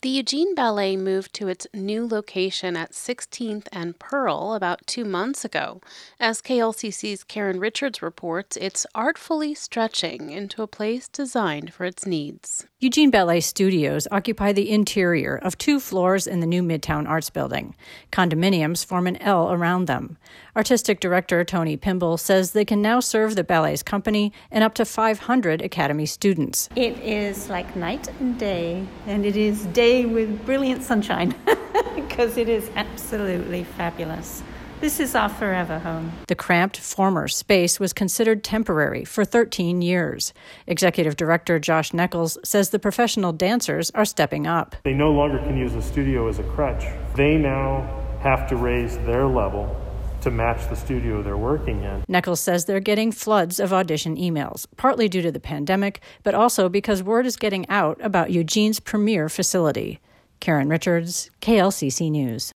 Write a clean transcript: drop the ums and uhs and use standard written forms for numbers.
The Eugene Ballet moved to its new location at 16th and Pearl about 2 months ago. As KLCC's Karen Richards reports, it's artfully stretching into a place designed for its needs. Eugene Ballet Studios occupy the interior of 2 floors in the new Midtown Arts Building. Condominiums form an L around them. Artistic director Tony Pimble says they can now serve the ballet's company and up to 500 Academy students. It is like night and day, and it is day with brilliant sunshine because it is absolutely fabulous. This is our forever home. The cramped former space was considered temporary for 13 years. Executive Director Josh Nichols says the professional dancers are stepping up. They no longer can use the studio as a crutch. They now have to raise their level to match the studio they're working in. Nichols says they're getting floods of audition emails, partly due to the pandemic, but also because word is getting out about Eugene's premier facility. Karen Richards, KLCC News.